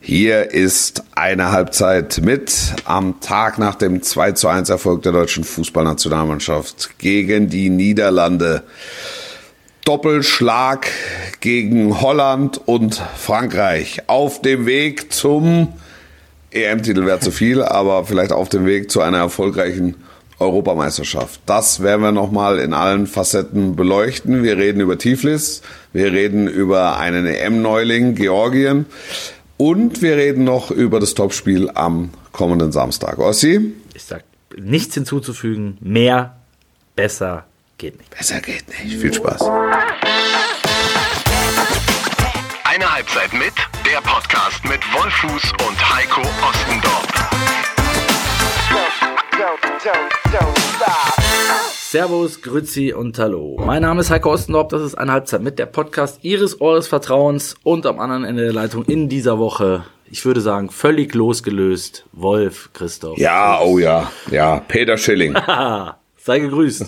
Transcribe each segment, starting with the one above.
Hier ist eine Halbzeit mit am Tag nach dem 2:1 Erfolg der deutschen Fußballnationalmannschaft gegen die Niederlande. Doppelschlag gegen Holland und Frankreich. Auf dem Weg zum EM-Titel wäre zu viel, aber vielleicht auf dem Weg zu einer erfolgreichen Europameisterschaft. Das werden wir nochmal in allen Facetten beleuchten. Wir reden über Tiflis, wir reden über einen EM-Neuling, Georgien. Und wir reden noch über das Topspiel am kommenden Samstag. Ossi? Ich sag nichts hinzuzufügen. Mehr, besser geht nicht. Besser geht nicht. Viel Spaß. Eine Halbzeit mit, der Podcast mit Wolfuß und Heiko Ostendorf. Servus, Grüezi und Hallo. Mein Name ist Heiko Ostendorf, das ist eine Halbzeit mit, der Podcast Ihres Eures Vertrauens und am anderen Ende der Leitung in dieser Woche, ich würde sagen, völlig losgelöst, Wolf Christoph. Ja, oh ja, Peter Schilling. Sei gegrüßt.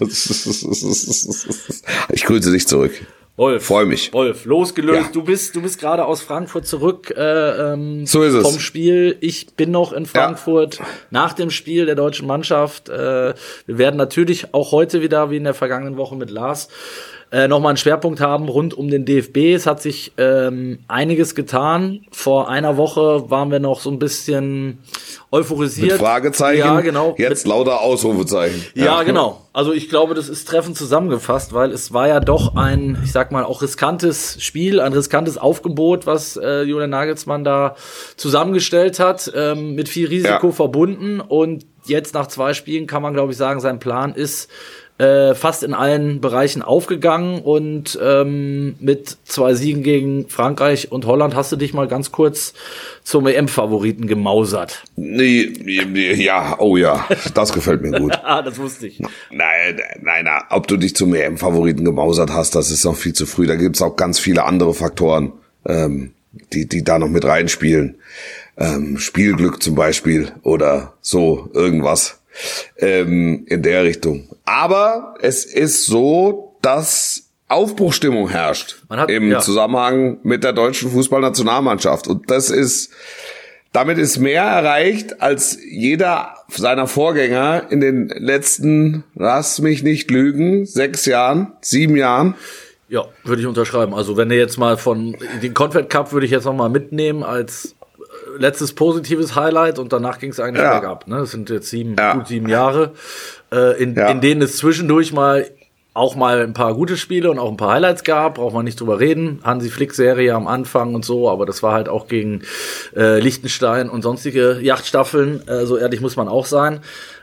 Ich grüße dich zurück. Wolf, freue mich. Wolf, losgelöst. Ja. Du bist gerade aus Frankfurt zurück so ist vom es. Spiel. Ich bin noch in Frankfurt nach dem Spiel der deutschen Mannschaft. Wir werden natürlich auch heute wieder, wie in der vergangenen Woche mit Lars, nochmal einen Schwerpunkt haben rund um den DFB. Es hat sich einiges getan. Vor einer Woche waren wir noch so ein bisschen euphorisiert. Mit Fragezeichen, ja, genau. jetzt lauter Ausrufezeichen. Ja, genau. Also ich glaube, das ist treffend zusammengefasst, weil es war ja doch ein, ich sag mal, auch riskantes Spiel, ein riskantes Aufgebot, was Julian Nagelsmann da zusammengestellt hat, mit viel Risiko verbunden. Und jetzt nach 2 Spielen kann man, glaube ich, sagen, sein Plan ist fast in allen Bereichen aufgegangen und mit 2 Siegen gegen Frankreich und Holland hast du dich mal ganz kurz zum EM-Favoriten gemausert. Ja, oh ja, das gefällt mir gut. Das wusste ich. Nein, ob du dich zum EM-Favoriten gemausert hast, das ist noch viel zu früh. Da gibt's auch ganz viele andere Faktoren, die da noch mit reinspielen. Spielglück zum Beispiel oder so irgendwas. In der Richtung. Aber es ist so, dass Aufbruchstimmung herrscht im Zusammenhang mit der deutschen Fußballnationalmannschaft. Und damit ist mehr erreicht, als jeder seiner Vorgänger in den letzten, lass mich nicht lügen, 6 Jahren, 7 Jahren. Ja, würde ich unterschreiben. Also wenn du jetzt mal von den Confed Cup würde ich jetzt noch mal mitnehmen als letztes positives Highlight und danach ging es eigentlich bergab. Ne? Das sind jetzt gut 7 Jahre, in denen es zwischendurch auch mal ein paar gute Spiele und auch ein paar Highlights gab, braucht man nicht drüber reden. Hansi Flick-Serie am Anfang und so, aber das war halt auch gegen Liechtenstein und sonstige Yachtstaffeln, so ehrlich muss man auch sein.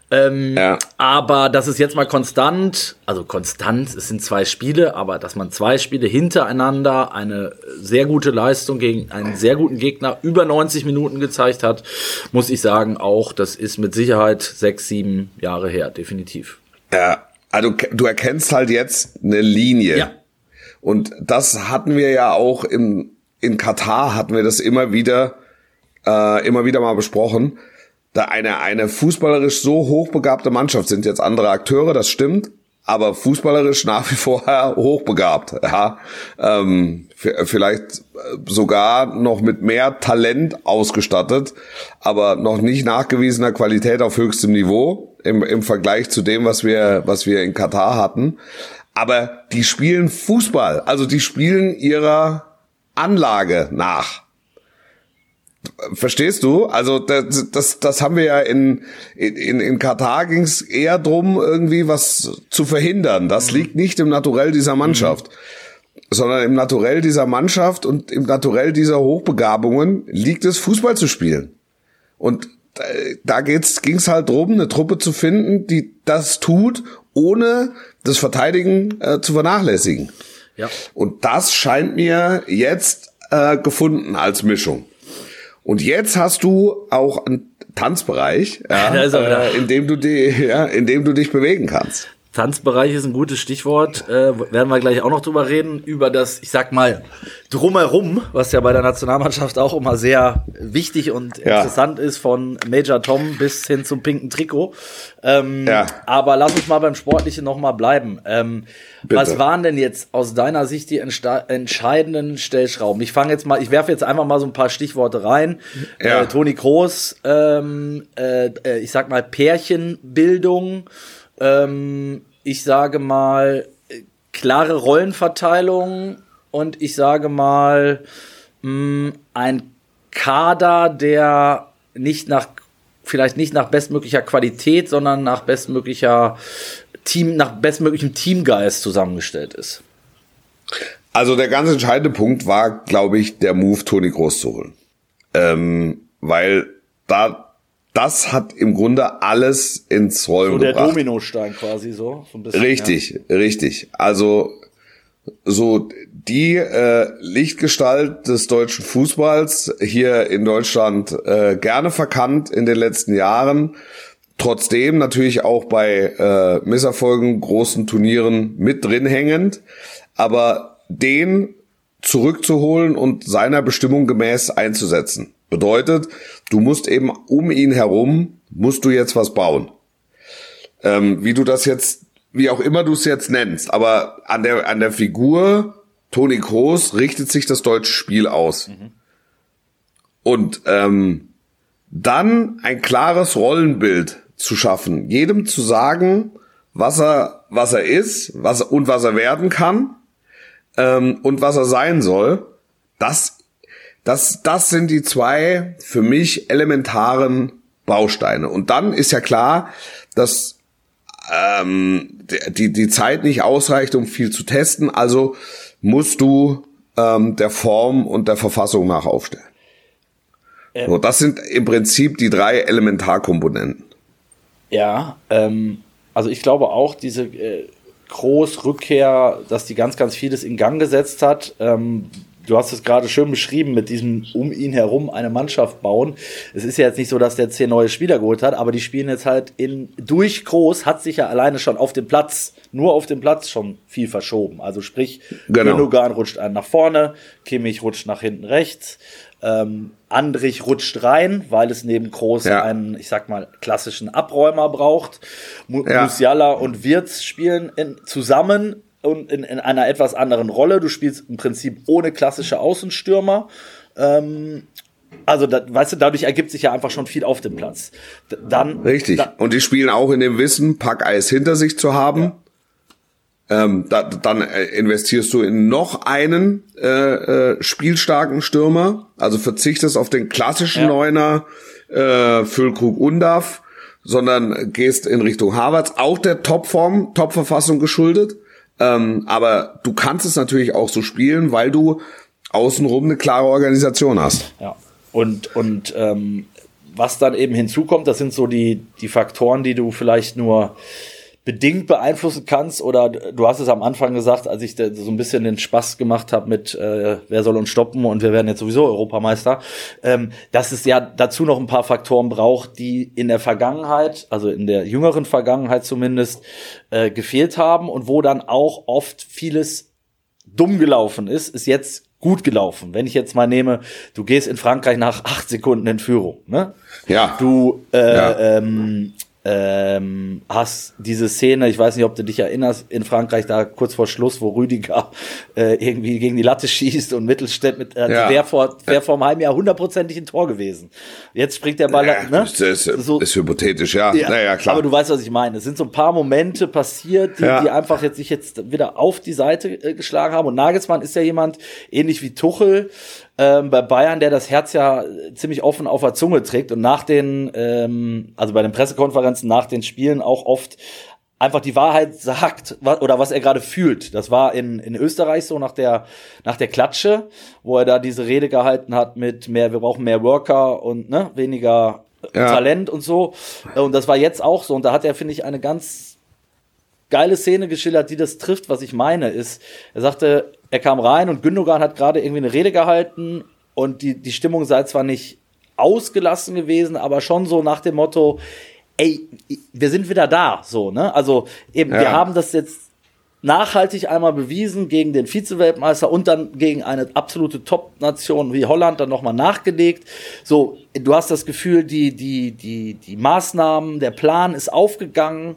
Aber das ist jetzt mal konstant, es sind 2 Spiele, aber dass man 2 Spiele hintereinander eine sehr gute Leistung gegen einen sehr guten Gegner über 90 Minuten gezeigt hat, muss ich sagen, auch das ist mit Sicherheit 6, 7 Jahre her, definitiv. Ja, also du erkennst halt jetzt eine Linie. Ja. Und das hatten wir ja auch in Katar, hatten wir das immer wieder mal besprochen. Da eine fußballerisch so hochbegabte Mannschaft, sind jetzt andere Akteure, das stimmt, aber fußballerisch nach wie vor hochbegabt. Ja. Vielleicht sogar noch mit mehr Talent ausgestattet, aber noch nicht nachgewiesener Qualität auf höchstem Niveau im Vergleich zu dem, was wir in Katar hatten. Aber die spielen Fußball, also die spielen ihrer Anlage nach. Verstehst du? Also das haben wir ja in Katar, ging es eher drum, irgendwie was zu verhindern. Das liegt nicht im Naturell dieser Mannschaft, sondern im Naturell dieser Mannschaft und im Naturell dieser Hochbegabungen liegt es, Fußball zu spielen. Und da ging's halt drum, eine Truppe zu finden, die das tut, ohne das Verteidigen zu vernachlässigen. Ja. Und das scheint mir jetzt gefunden als Mischung. Und jetzt hast du auch einen Tanzbereich, in dem du dich bewegen kannst. Tanzbereich ist ein gutes Stichwort, werden wir gleich auch noch drüber reden, über das, ich sag mal, Drumherum, was ja bei der Nationalmannschaft auch immer sehr wichtig und interessant ist, von Major Tom bis hin zum pinken Trikot. Aber lass uns mal beim Sportlichen noch mal bleiben. Was waren denn jetzt aus deiner Sicht die entscheidenden Stellschrauben? Ich werfe jetzt einfach mal so ein paar Stichworte rein. Toni Kroos, ich sag mal Pärchenbildung, ich sage mal klare Rollenverteilung und ich sage mal ein Kader, der vielleicht nicht nach bestmöglicher Qualität, sondern nach bestmöglichem Teamgeist zusammengestellt ist. Also der ganz entscheidende Punkt war, glaube ich, der Move, Toni Kroos zu holen. Weil das hat im Grunde alles ins Rollen gebracht. So der Dominostein quasi so ein bisschen. Richtig. Also so die Lichtgestalt des deutschen Fußballs hier in Deutschland gerne verkannt in den letzten Jahren. Trotzdem natürlich auch bei Misserfolgen, großen Turnieren mit drin hängend. Aber den zurückzuholen und seiner Bestimmung gemäß einzusetzen. Bedeutet, du musst eben um ihn herum, musst du jetzt was bauen. Wie auch immer du es jetzt nennst, aber an der Figur Toni Kroos richtet sich das deutsche Spiel aus. Und dann ein klares Rollenbild zu schaffen, jedem zu sagen, was er ist, was er werden kann, und was er sein soll, das sind die zwei für mich elementaren Bausteine. Und dann ist ja klar, dass die Zeit nicht ausreicht, um viel zu testen. Also musst du der Form und der Verfassung nach aufstellen. So, das sind im Prinzip die 3 Elementarkomponenten. Ja, also ich glaube auch, diese Kroos-Rückkehr, dass die ganz, ganz vieles in Gang gesetzt hat. Du hast es gerade schön beschrieben mit diesem um ihn herum eine Mannschaft bauen. Es ist ja jetzt nicht so, dass der 10 neue Spieler geholt hat, aber die spielen jetzt halt durch Kroos hat sich ja alleine schon nur auf dem Platz schon viel verschoben. Also sprich, Gündogan rutscht einen nach vorne, Kimmich rutscht nach hinten rechts, Andrich rutscht rein, weil es neben Kroos einen, ich sag mal, klassischen Abräumer braucht. Musiala und Wirtz spielen zusammen und in einer etwas anderen Rolle. Du spielst im Prinzip ohne klassische Außenstürmer. Also, dadurch ergibt sich ja einfach schon viel auf dem Platz. Richtig. Und die spielen auch in dem Wissen, Packeis hinter sich zu haben. Dann investierst du in noch einen spielstarken Stürmer. Also verzichtest auf den klassischen Neuner, Füllkrug, Undav, sondern gehst in Richtung Havertz. Auch der Topverfassung geschuldet. Aber du kannst es natürlich auch so spielen, weil du außenrum eine klare Organisation hast. Ja. Und was dann eben hinzukommt, das sind so die Faktoren, die du vielleicht nur bedingt beeinflussen kannst, oder du hast es am Anfang gesagt, als ich so ein bisschen den Spaß gemacht habe mit wer soll uns stoppen und wir werden jetzt sowieso Europameister, dass es ja dazu noch ein paar Faktoren braucht, die in der Vergangenheit, also in der jüngeren Vergangenheit zumindest, gefehlt haben und wo dann auch oft vieles dumm gelaufen ist jetzt gut gelaufen. Wenn ich jetzt mal nehme, du gehst in Frankreich nach 8 Sekunden in Führung, ne? Ja. Du hast diese Szene, ich weiß nicht, ob du dich erinnerst, in Frankreich da kurz vor Schluss, wo Rüdiger irgendwie gegen die Latte schießt und Mittelstädt wäre vor einem halben Jahr 100%ig ein Tor gewesen. Jetzt springt der Ball, ne? Ist hypothetisch, ja. Naja, klar. Aber du weißt, was ich meine. Es sind so ein paar Momente passiert, die einfach sich jetzt wieder auf die Seite geschlagen haben. Und Nagelsmann ist ja jemand, ähnlich wie Tuchel, bei Bayern, der das Herz ja ziemlich offen auf der Zunge trägt und nach den, also bei den Pressekonferenzen nach den Spielen auch oft einfach die Wahrheit sagt oder was er gerade fühlt. Das war in Österreich so nach der Klatsche, wo er da diese Rede gehalten hat mit wir brauchen mehr Worker und weniger Talent und so. Und das war jetzt auch so. Und da hat er, finde ich, eine ganz geile Szene geschildert, die das trifft, was ich meine, ist, er sagte, er kam rein und Gündogan hat gerade irgendwie eine Rede gehalten und die Stimmung sei zwar nicht ausgelassen gewesen, aber schon so nach dem Motto, wir sind wieder da, so, ne? Also eben, wir haben das jetzt nachhaltig einmal bewiesen gegen den Vize-Weltmeister und dann gegen eine absolute Top-Nation wie Holland dann nochmal nachgelegt. So, du hast das Gefühl, die Maßnahmen, der Plan ist aufgegangen.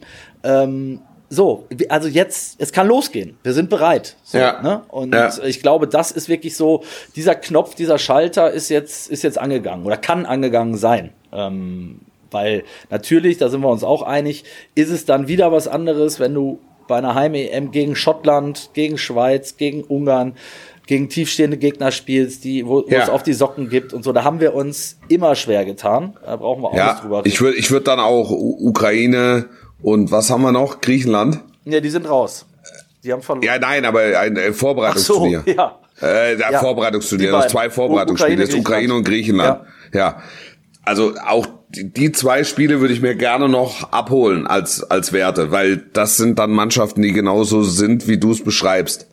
Also jetzt, es kann losgehen. Wir sind bereit. So, ne? Und ich glaube, das ist wirklich so, dieser Knopf, dieser Schalter ist jetzt angegangen oder kann angegangen sein. Weil natürlich, da sind wir uns auch einig, ist es dann wieder was anderes, wenn du bei einer Heim-EM gegen Schottland, gegen Schweiz, gegen Ungarn, gegen tiefstehende Gegner spielst, wo es auf die Socken gibt und so. Da haben wir uns immer schwer getan. Da brauchen wir auch nicht drüber reden. Ich würd dann auch Ukraine und was haben wir noch? Griechenland? Ja, die sind raus. Die haben verloren. Ja, nein, aber ein Vorbereitungsturnier. Ach so, Vorbereitungsturnier. Das 2 Vorbereitungsspiele. Das Ukraine und Griechenland. Ja. Also auch die 2 Spiele würde ich mir gerne noch abholen als Werte, weil das sind dann Mannschaften, die genauso sind, wie du es beschreibst.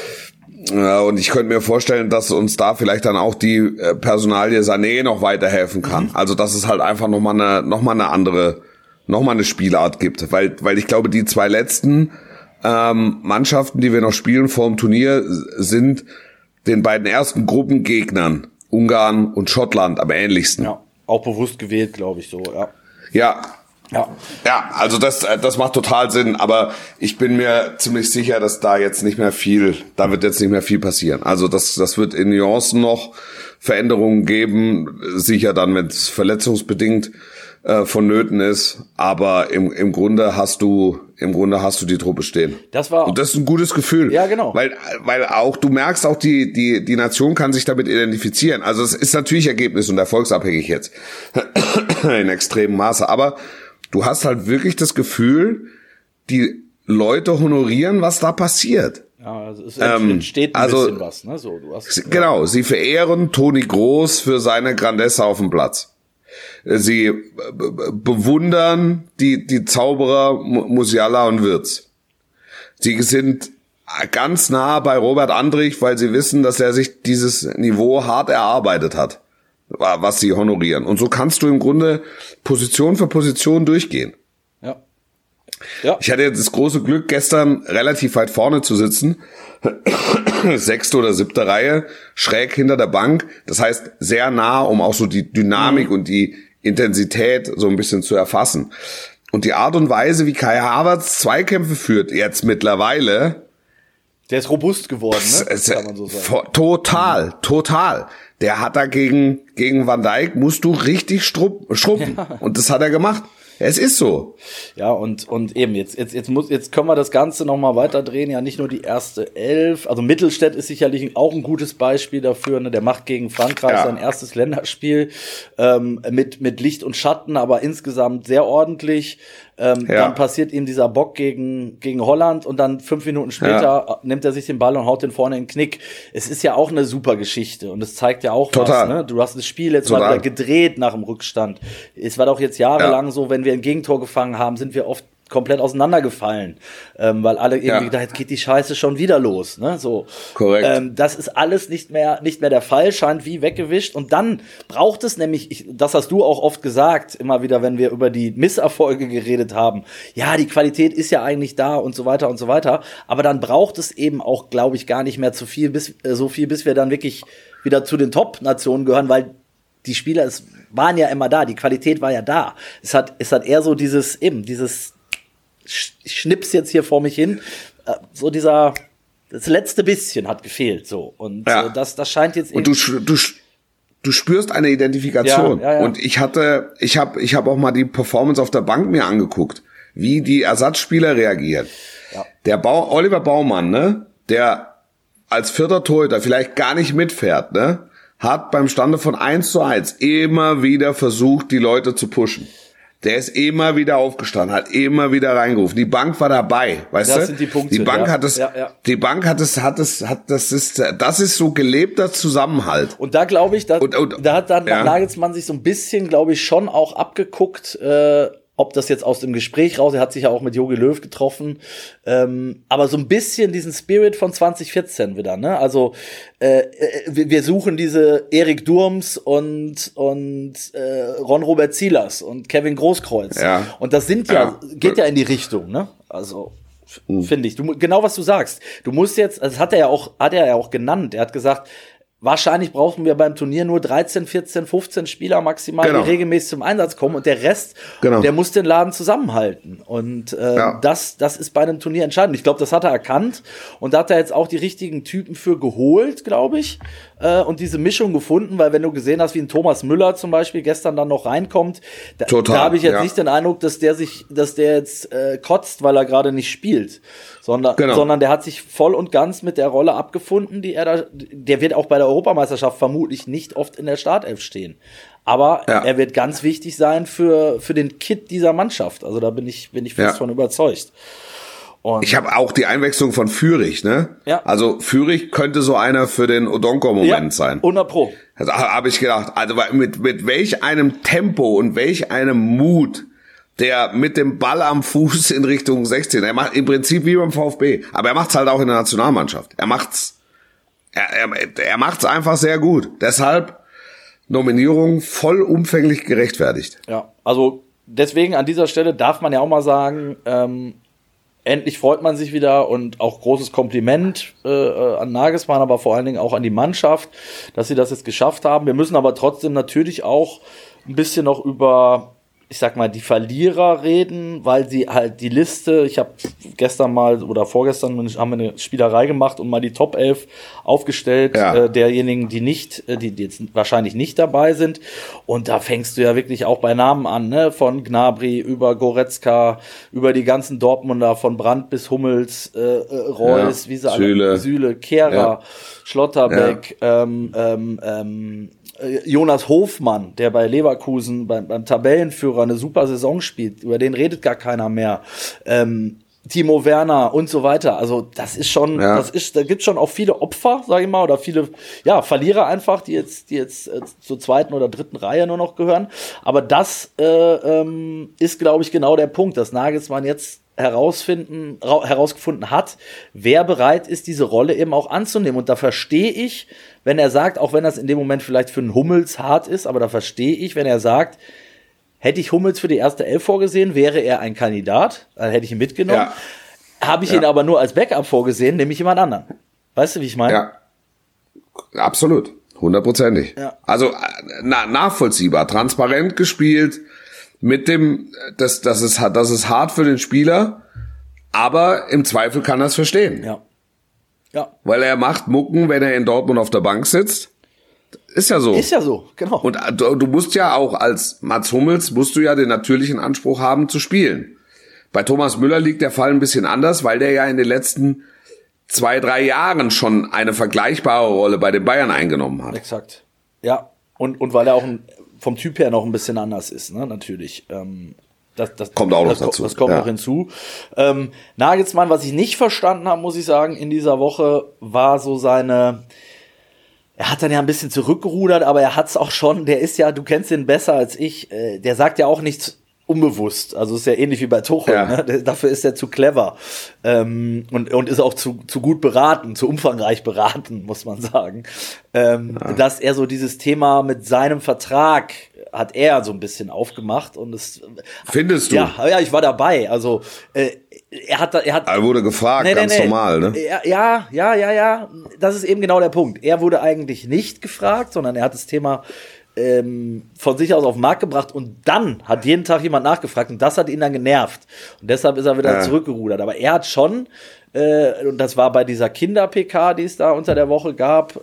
Und ich könnte mir vorstellen, dass uns da vielleicht dann auch die Personalie Sané noch weiterhelfen kann. Also dass es halt einfach noch mal eine Spielart gibt, weil ich glaube, die 2 letzten Mannschaften, die wir noch spielen vor dem Turnier, sind den beiden ersten Gruppengegnern Ungarn und Schottland am ähnlichsten. Ja. Auch bewusst gewählt, glaube ich, so, Ja, also das macht total Sinn, aber ich bin mir ziemlich sicher, dass da wird jetzt nicht mehr viel passieren. Also das wird in Nuancen noch Veränderungen geben, sicher dann, wenn es verletzungsbedingt vonnöten ist, aber im Grunde hast du die Truppe stehen. Und das ist ein gutes Gefühl. Ja, genau. Weil auch, du merkst auch, die Nation kann sich damit identifizieren. Also es ist natürlich ergebnis- und erfolgsabhängig jetzt. In extremem Maße. Aber du hast halt wirklich das Gefühl, die Leute honorieren, was da passiert. Ja, also es entsteht ein bisschen was, ne? So, genau, sie verehren Toni Kroos für seine Grandezza auf dem Platz. Sie bewundern die Zauberer Musiala und Wirtz. Sie sind ganz nah bei Robert Andrich, weil sie wissen, dass er sich dieses Niveau hart erarbeitet hat, was sie honorieren. Und so kannst du im Grunde Position für Position durchgehen. Ja. Ich hatte jetzt das große Glück, gestern relativ weit vorne zu sitzen. 6. oder 7. Reihe, schräg hinter der Bank. Das heißt, sehr nah, um auch so die Dynamik und die Intensität so ein bisschen zu erfassen. Und die Art und Weise, wie Kai Havertz Zweikämpfe führt, jetzt mittlerweile. Der ist robust geworden, ne? Kann man so sagen. Total. Der hat da gegen Van Dijk, musst du richtig schrubben. Ja. Und das hat er gemacht. Es ist so. Ja, und eben, jetzt können wir das Ganze nochmal weiterdrehen. Ja, nicht nur die erste 11. Also Mittelstädt ist sicherlich auch ein gutes Beispiel dafür. Ne? Der macht gegen Frankreich sein erstes Länderspiel mit Licht und Schatten, aber insgesamt sehr ordentlich. Dann passiert ihm dieser Bock gegen Holland und dann 5 Minuten später nimmt er sich den Ball und haut den vorne in den Knick. Es ist ja auch eine super Geschichte und es zeigt ja auch was. Ne? Du hast das Spiel jetzt mal wieder gedreht nach dem Rückstand. Es war doch jetzt jahrelang so, wenn wir ein Gegentor gefangen haben, sind wir oft komplett auseinandergefallen, weil alle irgendwie gedacht, jetzt geht die Scheiße schon wieder los, ne? So. Korrekt. Das ist alles nicht mehr der Fall, scheint wie weggewischt. Und dann braucht es nämlich, das hast du auch oft gesagt, immer wieder, wenn wir über die Misserfolge geredet haben. Ja, die Qualität ist ja eigentlich da und so weiter und so weiter. Aber dann braucht es eben auch, glaube ich, gar nicht mehr bis wir dann wirklich wieder zu den Top-Nationen gehören, weil die Spieler waren ja immer da, die Qualität war ja da. Es hat eher so dieses ich schnips jetzt hier vor mich hin, so das letzte bisschen hat gefehlt, so. Und das scheint jetzt eben. Und du spürst eine Identifikation. Ja. Und ich habe auch mal die Performance auf der Bank mir angeguckt, wie die Ersatzspieler reagieren. Ja. Der Oliver Baumann, ne, der als 4. Torhüter vielleicht gar nicht mitfährt, ne, hat beim Stande von 1:1 immer wieder versucht, die Leute zu pushen. Der ist immer wieder aufgestanden, hat immer wieder reingerufen. Die Bank war dabei, weißt du? Das sind die Punkte. Die Bank hat es, das ist so gelebter Zusammenhalt. Und da glaube ich, da hat dann Nagelsmann sich so ein bisschen, glaube ich, schon auch abgeguckt, ob das jetzt aus dem Gespräch raus, er hat sich ja auch mit Jogi Löw getroffen, aber so ein bisschen diesen Spirit von 2014 wieder, ne? Also wir suchen diese Erik Durms und Ron-Robert Zielers und Kevin Großkreuz. Ja. Und das geht ja in die Richtung, ne? Also finde ich. Genau was du sagst. Du musst jetzt, das hat er ja auch genannt. Er hat gesagt, wahrscheinlich brauchen wir beim Turnier nur 13, 14, 15 Spieler maximal, die regelmäßig zum Einsatz kommen. Und der Rest, der muss den Laden zusammenhalten. Und das ist bei einem Turnier entscheidend. Ich glaube, das hat er erkannt. Und da hat er jetzt auch die richtigen Typen für geholt, glaube ich. Und diese Mischung gefunden. Weil wenn du gesehen hast, wie ein Thomas Müller zum Beispiel gestern dann noch reinkommt, da habe ich jetzt nicht den Eindruck, dass der jetzt kotzt, weil er gerade nicht spielt. Sondern der hat sich voll und ganz mit der Rolle abgefunden, der wird auch bei der Europameisterschaft vermutlich nicht oft in der Startelf stehen. Aber er wird ganz wichtig sein für den Kit dieser Mannschaft. Also da bin ich fest von überzeugt. Und ich habe auch die Einwechslung von Führig, ne? Ja. Also Führig könnte so einer für den Odonko-Moment sein. 100%. Also habe ich gedacht, also mit welch einem Tempo und welch einem Mut der mit dem Ball am Fuß in Richtung 16. Er macht im Prinzip wie beim VfB, aber er macht's halt auch in der Nationalmannschaft. Er macht's einfach sehr gut. Deshalb Nominierung vollumfänglich gerechtfertigt. Ja, also deswegen an dieser Stelle darf man ja auch mal sagen, endlich freut man sich wieder und auch großes Kompliment an Nagelsmann, aber vor allen Dingen auch an die Mannschaft, dass sie das jetzt geschafft haben. Wir müssen aber trotzdem natürlich auch ein bisschen noch über, ich sag mal, die Verlierer reden, weil sie halt die Liste, ich habe gestern mal oder vorgestern haben wir eine Spielerei gemacht und mal die Top 11 aufgestellt, derjenigen, die jetzt wahrscheinlich nicht dabei sind. Und da fängst du ja wirklich auch bei Namen an, ne? Von Gnabry über Goretzka, über die ganzen Dortmunder, von Brandt bis Hummels, Reus, wie sie alle, Süle, Kehrer, Schlotterbeck, Jonas Hofmann, der bei Leverkusen beim Tabellenführer eine super Saison spielt, über den redet gar keiner mehr. Timo Werner und so weiter. Also das ist schon, da gibt's schon auch viele Opfer, sage ich mal, oder viele Verlierer einfach, die jetzt zur zweiten oder dritten Reihe nur noch gehören. Aber das ist, glaube ich, genau der Punkt, dass Nagelsmann jetzt herausgefunden hat, wer bereit ist, diese Rolle eben auch anzunehmen. Und da verstehe ich, wenn er sagt, auch wenn das in dem Moment vielleicht für einen Hummels hart ist, aber da verstehe ich, wenn er sagt, hätte ich Hummels für die erste Elf vorgesehen, wäre er ein Kandidat, dann hätte ich ihn mitgenommen. Ja. Habe ich ihn aber nur als Backup vorgesehen, nehme ich jemand anderen. Weißt du, wie ich meine? Ja, absolut, 100%. Ja. Also nachvollziehbar, transparent gespielt, mit dem, das ist hart für den Spieler, aber im Zweifel kann er es verstehen. Ja. Weil er macht Mucken, wenn er in Dortmund auf der Bank sitzt. Ist ja so. Ist ja so, genau. Und du musst ja auch als Mats Hummels, musst du ja den natürlichen Anspruch haben zu spielen. Bei Thomas Müller liegt der Fall ein bisschen anders, weil der ja in den letzten 2-3 Jahren schon eine vergleichbare Rolle bei den Bayern eingenommen hat. Exakt. Ja, und weil er auch vom Typ her noch ein bisschen anders ist, ne, natürlich. Das kommt auch noch dazu. Das kommt noch hinzu. Nagelsmann, was ich nicht verstanden habe, muss ich sagen, in dieser Woche war so er hat dann ja ein bisschen zurückgerudert, aber er hat's auch schon, der ist ja, du kennst ihn besser als ich, der sagt ja auch nichts unbewusst, also ist ja ähnlich wie bei Tuchel, ne? Dafür ist er zu clever und ist auch zu gut beraten, zu umfangreich beraten, muss man sagen, dass er so dieses Thema mit seinem Vertrag hat er so ein bisschen aufgemacht und es findest du? Ja, ich war dabei, also er wurde gefragt, ganz normal, ne? Ja, das ist eben genau der Punkt. Er wurde eigentlich nicht gefragt, sondern er hat das Thema von sich aus auf den Markt gebracht und dann hat jeden Tag jemand nachgefragt und das hat ihn dann genervt und deshalb ist er wieder zurückgerudert. Aber er hat schon, und das war bei dieser Kinder-PK, die es da unter der Woche gab,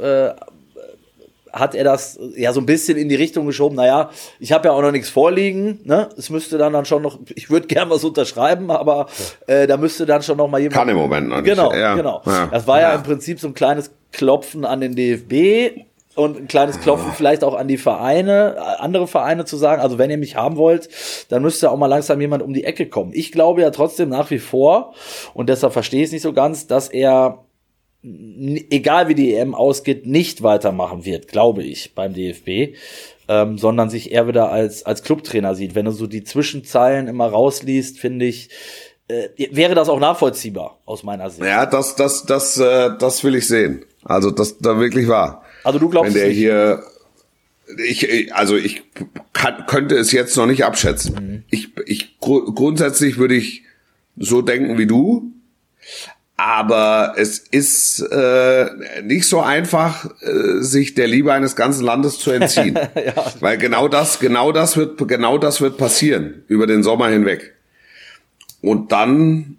hat er das ja so ein bisschen in die Richtung geschoben, naja, ich habe ja auch noch nichts vorliegen, ne? Es müsste dann schon noch, ich würde gern was unterschreiben, aber da müsste dann schon noch mal jemand... Kann im Moment noch nicht. Genau. Ja. Das war ja im Prinzip so ein kleines Klopfen an den DFB und ein kleines Klopfen vielleicht auch an die Vereine, andere Vereine zu sagen, also wenn ihr mich haben wollt, dann müsste auch mal langsam jemand um die Ecke kommen. Ich glaube ja trotzdem nach wie vor, und deshalb verstehe ich es nicht so ganz, dass er egal wie die EM ausgeht, nicht weitermachen wird, glaube ich, beim DFB, sondern sich eher wieder als Clubtrainer sieht. Wenn du so die Zwischenzeilen immer rausliest, finde ich, wäre das auch nachvollziehbar aus meiner Sicht. Ja, das will ich sehen. Also das da wirklich war. Also du glaubst, wenn der hier, ich könnte es jetzt noch nicht abschätzen. Grundsätzlich würde ich so denken wie du, aber es ist nicht so einfach, sich der Liebe eines ganzen Landes zu entziehen, ja. Weil genau das wird passieren über den Sommer hinweg. Und dann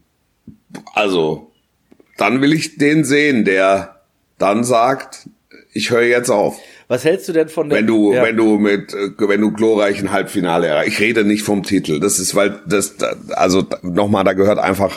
will ich den sehen, der dann sagt, ich höre jetzt auf. Was hältst du denn von der... Wenn du glorreichen Halbfinale erreichst. Ich rede nicht vom Titel. Das ist, weil da gehört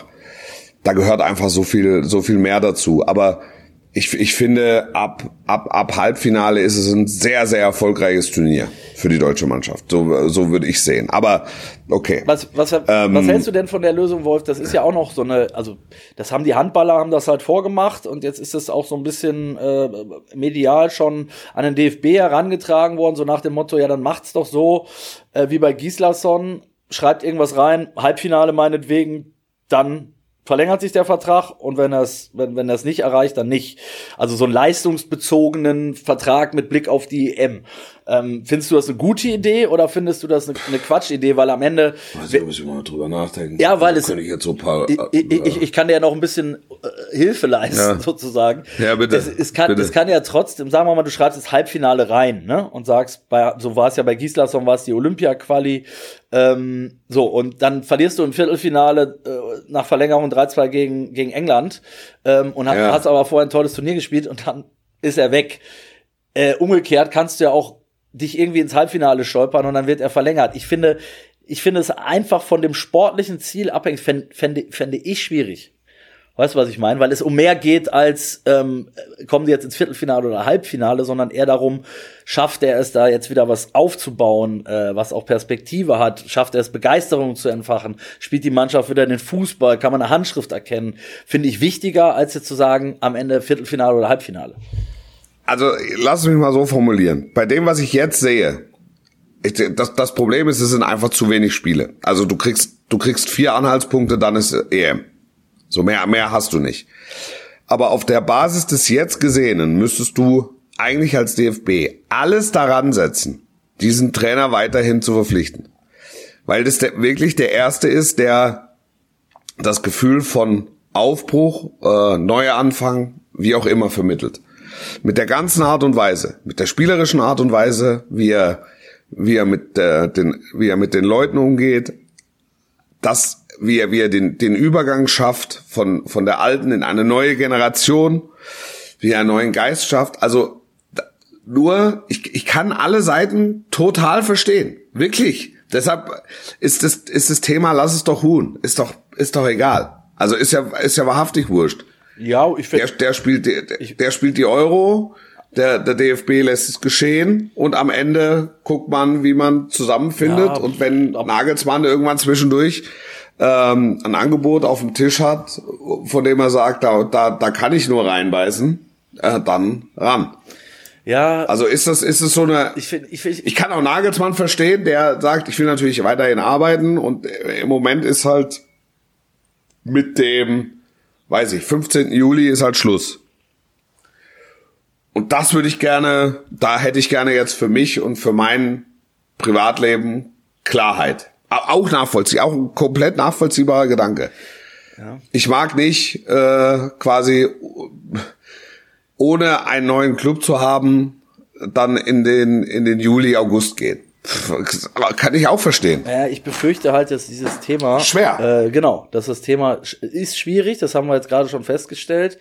einfach so viel mehr dazu. Aber ich finde, ab Halbfinale ist es ein sehr, sehr erfolgreiches Turnier für die deutsche Mannschaft. So würde ich sehen. Aber okay. Was hältst du denn von der Lösung, Wolf? Das ist ja auch noch so das haben die Handballer, haben das halt vorgemacht und jetzt ist es auch so ein bisschen medial schon an den DFB herangetragen worden, so nach dem Motto, ja, dann macht's doch so, wie bei Gislason, schreibt irgendwas rein, Halbfinale meinetwegen, dann verlängert sich der Vertrag und wenn das nicht erreicht, dann nicht. Also so einen leistungsbezogenen Vertrag mit Blick auf die EM. Findest du das eine gute Idee oder findest du das eine Quatschidee? Weil am Ende... Also, da muss ich mal drüber nachdenken. Ja, weil es... Ich, jetzt so ein paar, ich kann dir ja noch ein bisschen Hilfe leisten, sozusagen. Ja, bitte. Es kann ja trotzdem, sagen wir mal, du schreibst das Halbfinale rein, ne? Und sagst, so war es ja bei Gislason, war es die Olympia-Quali. Und dann verlierst du im Viertelfinale nach Verlängerung 3-2 gegen England und hast aber vorher ein tolles Turnier gespielt und dann ist er weg. Umgekehrt kannst du ja auch dich irgendwie ins Halbfinale stolpern und dann wird er verlängert. Ich finde es einfach von dem sportlichen Ziel abhängig, fände ich schwierig. Weißt du, was ich meine? Weil es um mehr geht als, kommen die jetzt ins Viertelfinale oder Halbfinale, sondern eher darum, schafft er es da jetzt wieder was aufzubauen, was auch Perspektive hat, schafft er es Begeisterung zu entfachen, spielt die Mannschaft wieder den Fußball, kann man eine Handschrift erkennen, finde ich wichtiger, als jetzt zu sagen, am Ende Viertelfinale oder Halbfinale. Also, lass mich mal so formulieren. Bei dem, was ich jetzt sehe, das Problem ist, es sind einfach zu wenig Spiele. Also, du kriegst 4 Anhaltspunkte, dann ist EM. So mehr hast du nicht. Aber auf der Basis des jetzt Gesehenen müsstest du eigentlich als DFB alles daran setzen, diesen Trainer weiterhin zu verpflichten. Weil das wirklich der Erste ist, der das Gefühl von Aufbruch, Neuanfang, wie auch immer vermittelt. Mit der ganzen Art und Weise, mit der spielerischen Art und Weise, wie er mit den Leuten umgeht, wie er den Übergang schafft von der alten in eine neue Generation, wie er einen neuen Geist schafft. Also ich kann alle Seiten total verstehen, wirklich. Deshalb ist das Thema, lass es doch ruhen, ist doch egal. Also ist ja wahrhaftig wurscht. Ja, ich finde, der spielt die Euro. Der DFB lässt es geschehen und am Ende guckt man, wie man zusammenfindet. Ja, und wenn Nagelsmann irgendwann zwischendurch ein Angebot auf dem Tisch hat, von dem er sagt, da kann ich nur reinbeißen, dann ran. Ja. Also ist es so eine. Ich kann auch Nagelsmann verstehen, der sagt, ich will natürlich weiterhin arbeiten und im Moment ist halt mit dem, 15. Juli ist halt Schluss. Und das da hätte ich gerne jetzt für mich und für mein Privatleben Klarheit. Auch nachvollziehbar, auch ein komplett nachvollziehbarer Gedanke. Ja. Ich mag nicht quasi ohne einen neuen Club zu haben, dann in den Juli, August gehen. Aber kann ich auch verstehen. Ja, ich befürchte halt, dass dieses Thema schwer. Genau, dass das Thema ist schwierig. Das haben wir jetzt gerade schon festgestellt.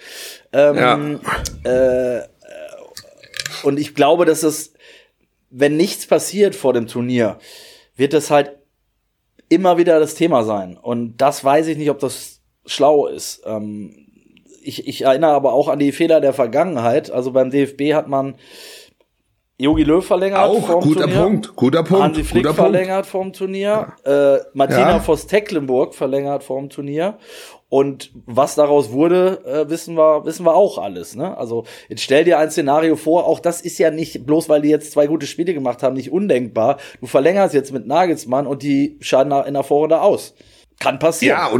Und ich glaube, dass es, wenn nichts passiert vor dem Turnier, wird es halt immer wieder das Thema sein. Und das weiß ich nicht, ob das schlau ist. Ich erinnere aber auch an die Fehler der Vergangenheit. Also beim DFB hat man Jogi Löw verlängert auch guter Punkt. Hansi Flick verlängert vorm Turnier. Martina Voss-Tecklenburg verlängert vorm Turnier. Und was daraus wurde, wissen wir auch alles, ne? Also, jetzt stell dir ein Szenario vor, auch das ist ja nicht, bloß weil die jetzt 2 gute Spiele gemacht haben, nicht undenkbar. Du verlängerst jetzt mit Nagelsmann und die scheiden in der Vorrunde aus. Kann passieren. Ja, und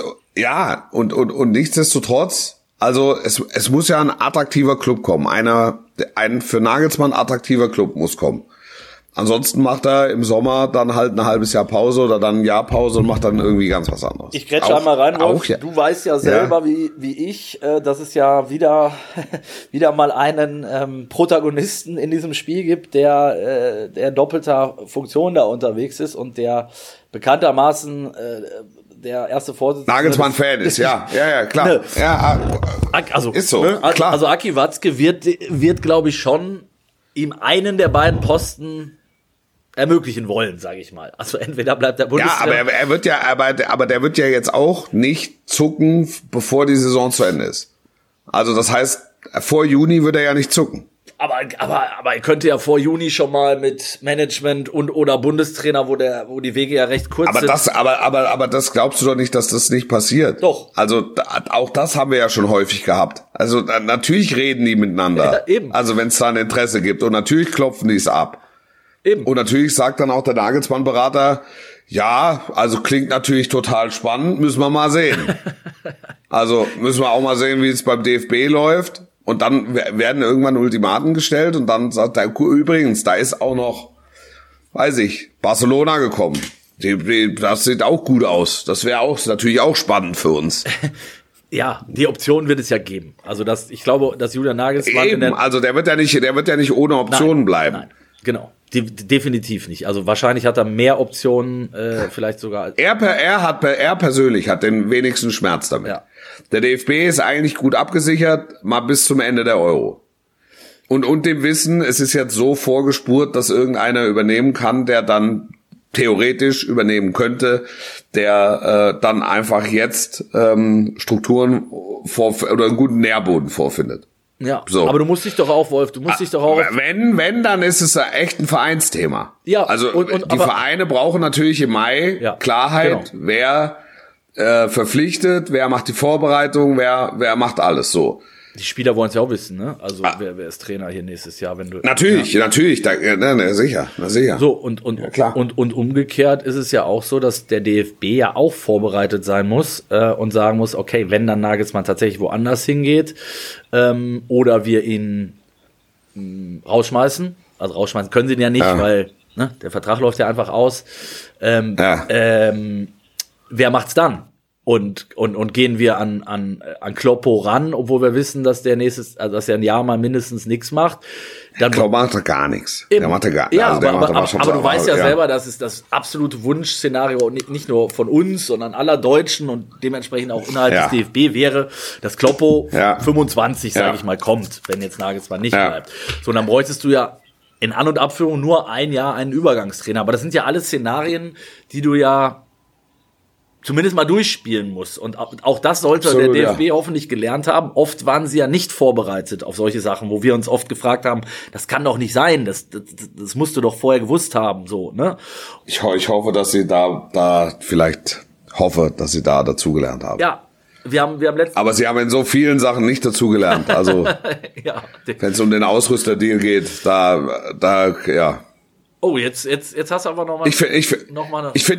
nichtsdestotrotz, also es muss ja ein attraktiver Club kommen. Ein für Nagelsmann attraktiver Club muss kommen. Ansonsten macht er im Sommer dann halt ein halbes Jahr Pause oder dann ein Jahr Pause und macht dann irgendwie ganz was anderes. Ich grätsche einmal rein, Wolf. Ja. Du weißt ja selber, wie ich, dass es ja wieder mal einen Protagonisten in diesem Spiel gibt, der doppelter Funktion da unterwegs ist und der bekanntermaßen der erste Vorsitzende Nagelsmann-Fan ist, ja, klar. Ne. Ja, also, ist so, ne? Klar. Also Aki Watzke wird glaube ich, schon ihm einen der beiden Posten ermöglichen wollen, sage ich mal. Also entweder bleibt der Bundestrainer. Ja, aber der wird ja jetzt auch nicht zucken, bevor die Saison zu Ende ist. Also das heißt, vor Juni wird er ja nicht zucken. Aber er könnte ja vor Juni schon mal mit Management oder Bundestrainer, wo die Wege ja recht kurz sind. Aber das glaubst du doch nicht, dass das nicht passiert? Doch. Also auch das haben wir ja schon häufig gehabt. Also natürlich reden die miteinander. Ja, eben. Also wenn es da ein Interesse gibt und natürlich klopfen die es ab. Eben. Und natürlich sagt dann auch der Nagelsmann-Berater, ja, also klingt natürlich total spannend, müssen wir mal sehen. Also müssen wir auch mal sehen, wie es beim DFB läuft. Und dann werden irgendwann Ultimaten gestellt und dann sagt er, übrigens, da ist auch noch, weiß ich, Barcelona gekommen. Das sieht auch gut aus. Das wäre auch natürlich auch spannend für uns. Ja, die Option wird es ja geben. Also ich glaube, dass Julian Nagelsmann also der wird ja nicht ohne Optionen bleiben. Nein, genau. Definitiv nicht. Also wahrscheinlich hat er mehr Optionen, vielleicht sogar. Er persönlich hat den wenigsten Schmerz damit. Ja. Der DFB ist eigentlich gut abgesichert, mal bis zum Ende der Euro. Und dem Wissen, es ist jetzt so vorgespurt, dass irgendeiner übernehmen kann, der dann theoretisch übernehmen könnte, der dann einfach jetzt Strukturen oder einen guten Nährboden vorfindet. Ja, so. Aber du musst dich doch auch, Wolf, Wenn, dann ist es echt ein Vereinsthema. Ja. Also die Vereine brauchen natürlich im Mai Klarheit, genau. Wer verpflichtet, wer macht die Vorbereitung, wer macht alles so. Die Spieler wollen es ja auch wissen, ne? Also wer ist Trainer hier nächstes Jahr, wenn du natürlich, sicher. So und umgekehrt ist es ja auch so, dass der DFB ja auch vorbereitet sein muss und sagen muss, okay, wenn dann Nagelsmann tatsächlich woanders hingeht oder wir ihn rausschmeißen, also rausschmeißen können sie ihn ja nicht, weil der Vertrag läuft ja einfach aus. Wer macht's dann? Und gehen wir an Kloppo ran, obwohl wir wissen, dass er ein Jahr mal mindestens nichts macht. Kloppo macht doch gar nichts. Der macht ja gar nichts. Ja, aber du weißt ja selber, dass es das absolute Wunschszenario nicht nur von uns, sondern aller Deutschen und dementsprechend auch innerhalb des DFB wäre, dass Kloppo 25, sage ich mal, kommt, wenn jetzt Nagelsmann nicht bleibt. So, und dann bräuchtest du ja in An- und Abführung nur ein Jahr einen Übergangstrainer. Aber das sind ja alles Szenarien, die du ja zumindest mal durchspielen muss. Und auch das sollte absolut, der DFB hoffentlich gelernt haben. Oft waren sie ja nicht vorbereitet auf solche Sachen, wo wir uns oft gefragt haben, das kann doch nicht sein, das musst du doch vorher gewusst haben, so, ne? Ich hoffe, dass sie da dazugelernt haben. Ja. Wir haben letztens. Aber sie haben in so vielen Sachen nicht dazugelernt. Also, wenn es um den Ausrüsterdeal geht, da. Oh, jetzt hast du aber noch mal. Ich finde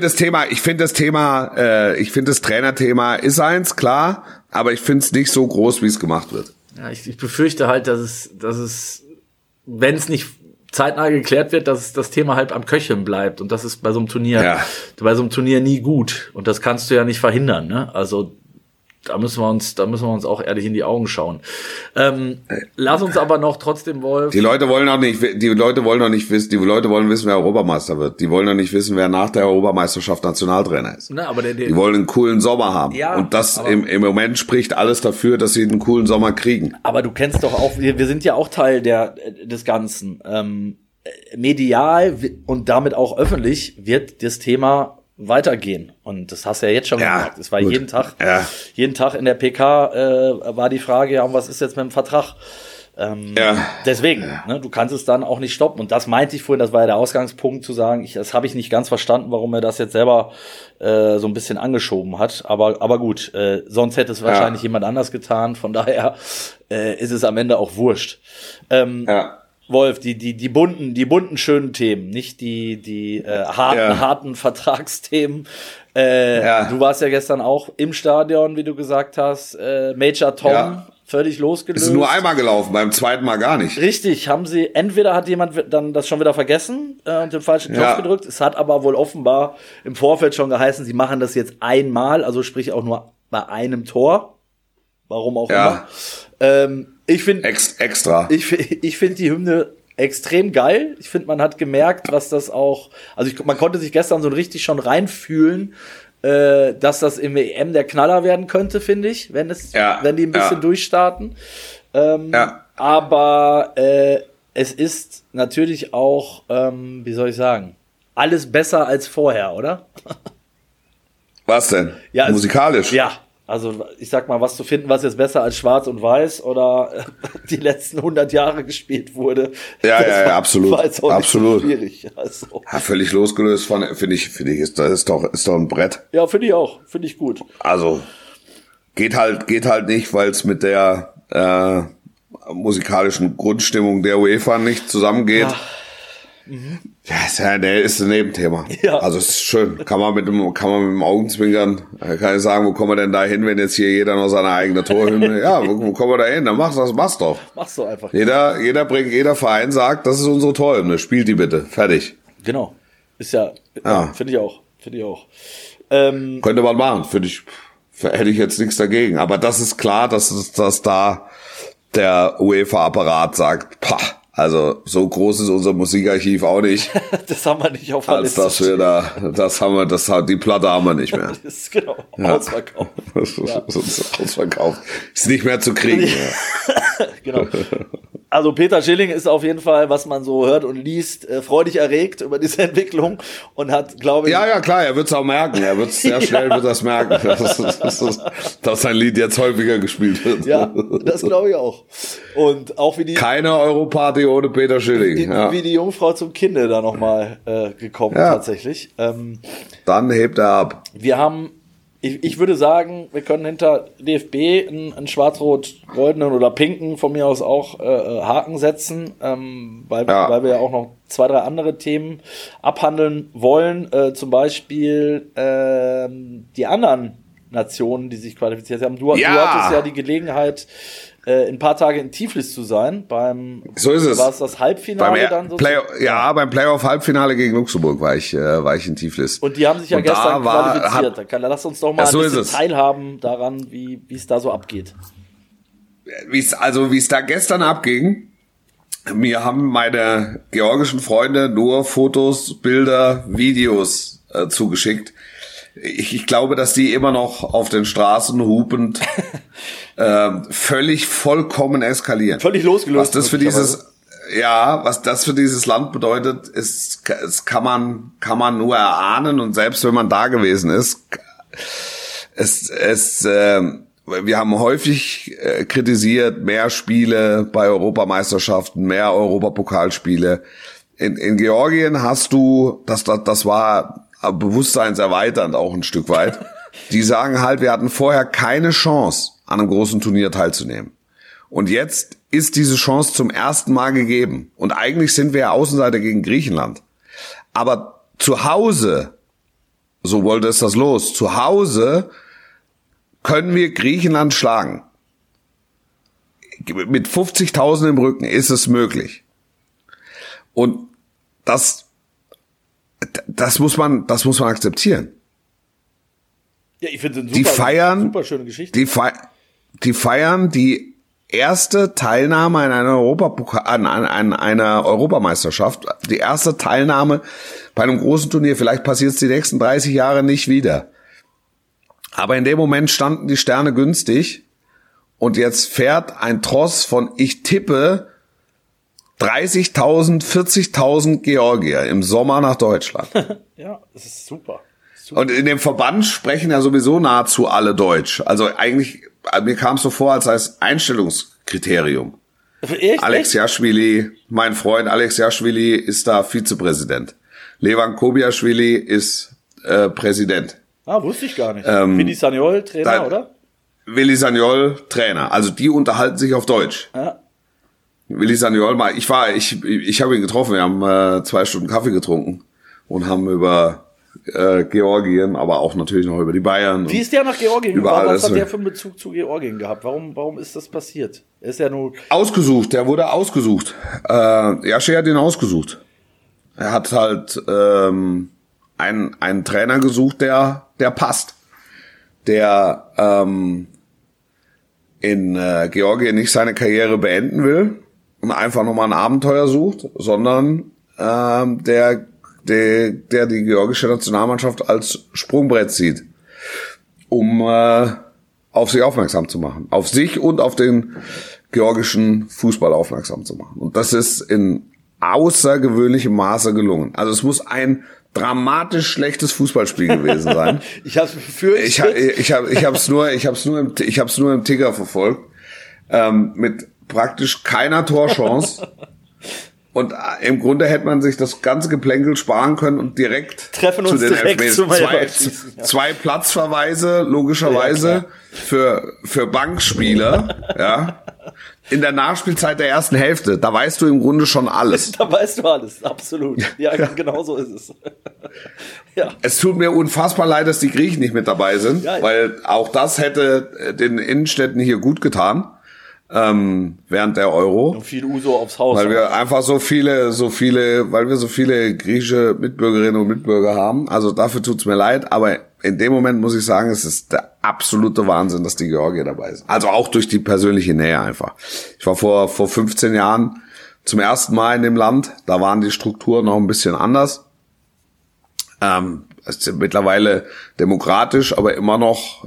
das Trainerthema ist eins, klar, aber ich finde es nicht so groß, wie es gemacht wird. Ja, ich befürchte halt, dass es, wenn es nicht zeitnah geklärt wird, dass das Thema halt am Köcheln bleibt und das ist bei so einem Turnier nie gut und das kannst du ja nicht verhindern, ne? Also da müssen wir uns auch ehrlich in die Augen schauen. Lass uns aber noch trotzdem, Wolf. Die Leute wollen wissen, wer Europameister wird. Die wollen doch nicht wissen, wer nach der Europameisterschaft Nationaltrainer ist. Na, aber die wollen einen coolen Sommer haben. Ja, und das im Moment spricht alles dafür, dass sie einen coolen Sommer kriegen. Aber du kennst doch auch, wir sind ja auch Teil des Ganzen. Medial und damit auch öffentlich wird das Thema weitergehen. Und das hast du ja jetzt schon gemerkt. Es war jeden Tag in der PK war die Frage, was ist jetzt mit dem Vertrag? Deswegen, ne, du kannst es dann auch nicht stoppen. Und das meinte ich vorhin, das war ja der Ausgangspunkt, zu sagen, das habe ich nicht ganz verstanden, warum er das jetzt selber so ein bisschen angeschoben hat. Aber gut, sonst hätte es wahrscheinlich jemand anders getan. Von daher ist es am Ende auch wurscht. Wolf, die bunten schönen Themen, nicht die harten Vertragsthemen. Du warst ja gestern auch im Stadion, wie du gesagt hast. Major Tom, völlig losgelöst. Ist nur einmal gelaufen, beim zweiten Mal gar nicht. Richtig, entweder hat jemand dann das schon wieder vergessen und den falschen Knopf gedrückt. Es hat aber wohl offenbar im Vorfeld schon geheißen, sie machen das jetzt einmal, also sprich auch nur bei einem Tor. Warum auch immer. Ich finde extra. Ich finde die Hymne extrem geil. Ich finde, man hat gemerkt, was das auch, man konnte sich gestern so richtig schon reinfühlen, dass das im EM der Knaller werden könnte, finde ich, wenn die ein bisschen durchstarten. Aber es ist natürlich auch, wie soll ich sagen, alles besser als vorher, oder? Was denn? Ja, musikalisch? Ja. Also ich sag mal, was zu finden, was jetzt besser als Schwarz und Weiß oder die letzten 100 Jahre gespielt wurde. Ja, absolut. War jetzt auch absolut. Nicht so schwierig. Also. Ja, völlig losgelöst von, finde ich, ist doch ein Brett. Ja, finde ich auch. Finde ich gut. Also geht halt nicht, weil es mit der musikalischen Grundstimmung der UEFA nicht zusammengeht. Ja, ist ein Nebenthema. Ja. Also es ist schön. Kann man mit dem Augenzwinkern, kann ich sagen, wo kommen wir denn da hin, wenn jetzt hier jeder noch seine eigene Torhymne, wo kommen wir da hin? Dann mach's doch. Mach's doch einfach. Jeder Verein sagt, das ist unsere Torhymne, spielt die bitte. Fertig. Genau. Ist ja. Finde ich auch. Könnte man machen, hätte ich jetzt nichts dagegen. Aber das ist klar, dass da der UEFA-Apparat sagt, also so groß ist unser Musikarchiv auch nicht. Das haben wir nicht auf der Liste. Als dass wir die Platte haben wir nicht mehr. Das ist genau ausverkauft. Ausverkauft. Ist nicht mehr zu kriegen. Genau. Also Peter Schilling ist auf jeden Fall, was man so hört und liest, freudig erregt über diese Entwicklung und hat, glaube ich... Ja, klar, er wird es auch merken. Er wird sehr schnell merken, dass sein Lied jetzt häufiger gespielt wird. Ja, das glaube ich auch. Und auch wie die... Keine Europarty ohne Peter Schilling. Wie die Jungfrau zum Kinde da nochmal gekommen, tatsächlich. Dann hebt er ab. Wir haben... Ich würde sagen, wir können hinter DFB einen schwarz-rot-goldenen oder pinken von mir aus auch Haken setzen, weil wir ja auch noch 2, 3 andere Themen abhandeln wollen. Zum Beispiel die anderen Nationen, die sich qualifiziert haben. Du hattest ja die Gelegenheit, ein paar Tage in Tiflis zu sein. So ist es. War es das Halbfinale dann sozusagen? Beim Playoff-Halbfinale gegen Luxemburg war ich in Tiflis. Und die haben sich ja gestern qualifiziert. Lass uns doch mal ein bisschen teilhaben daran, wie es da so abgeht. Wie es da gestern abging, mir haben meine georgischen Freunde nur Fotos, Bilder, Videos zugeschickt. Ich glaube, dass die immer noch auf den Straßen hupend vollkommen eskalieren. Völlig losgelöst. Was das für dieses Land bedeutet, kann man nur erahnen, und selbst wenn man da gewesen ist, wir haben häufig kritisiert, mehr Spiele bei Europameisterschaften, mehr Europapokalspiele. In Georgien hast du, das war bewusstseinserweiternd auch ein Stück weit. Die sagen halt, wir hatten vorher keine Chance, an einem großen Turnier teilzunehmen. Und jetzt ist diese Chance zum ersten Mal gegeben. Und eigentlich sind wir ja Außenseiter gegen Griechenland. Aber zu Hause, so wollte es das los, zu Hause können wir Griechenland schlagen. Mit 50.000 im Rücken ist es möglich. Und das muss man akzeptieren. Ja, ich finde, super schöne Geschichte. Die feiern die erste Teilnahme an einer Europameisterschaft, die erste Teilnahme bei einem großen Turnier. Vielleicht passiert es die nächsten 30 Jahre nicht wieder. Aber in dem Moment standen die Sterne günstig, und jetzt fährt ein Tross von, ich tippe, 30.000, 40.000 Georgier im Sommer nach Deutschland. Ja, das ist super. Und in dem Verband sprechen ja sowieso nahezu alle Deutsch. Also eigentlich, mir kam es so vor, als sei es Einstellungskriterium. Alexiaschwili, mein Freund Alexiaschwili ist da Vizepräsident. Levan Kobiaschwili ist Präsident. Wusste ich gar nicht. Willi Sagnol, Trainer, oder? Willi Sagnol, Trainer. Also die unterhalten sich auf Deutsch. Ja. Willi Sagnol, ich habe ihn getroffen, wir haben 2 Stunden Kaffee getrunken und haben über Georgien, aber auch natürlich noch über die Bayern. Wie ist der nach Georgien gekommen? Was hat der für einen Bezug zu Georgien gehabt? Warum ist das passiert? Er ist ja nur ausgesucht, der wurde ausgesucht. Jasche hat ihn ausgesucht. Er hat halt einen Trainer gesucht, der passt. Der in Georgien nicht seine Karriere beenden will und einfach nochmal ein Abenteuer sucht, sondern der die georgische Nationalmannschaft als Sprungbrett sieht, um auf sich aufmerksam zu machen. Auf sich und auf den georgischen Fußball aufmerksam zu machen. Und das ist in außergewöhnlichem Maße gelungen. Also es muss ein dramatisch schlechtes Fußballspiel gewesen sein. Ich hab's befürchtet. Ich hab's nur im Ticker verfolgt, mit praktisch keiner Torchance. Und im Grunde hätte man sich das ganze Geplänkel sparen können und direkt treffen uns zu den direkt Elfmetern. Zwei Platzverweise, logischerweise, für Bankspieler, ja. In der Nachspielzeit der ersten Hälfte, da weißt du im Grunde schon alles. Da weißt du alles, absolut. Ja, genau so ist es. Ja. Es tut mir unfassbar leid, dass die Griechen nicht mit dabei sind, weil auch das hätte den Innenstädten hier gut getan. Während der Euro. Und viel Uso aufs Haus. Weil wir einfach so viele griechische Mitbürgerinnen und Mitbürger haben. Also dafür tut's mir leid, aber in dem Moment muss ich sagen, es ist der absolute Wahnsinn, dass die Georgier dabei sind. Also auch durch die persönliche Nähe einfach. Ich war vor 15 Jahren zum ersten Mal in dem Land. Da waren die Strukturen noch ein bisschen anders. Es ist mittlerweile demokratisch, aber immer noch,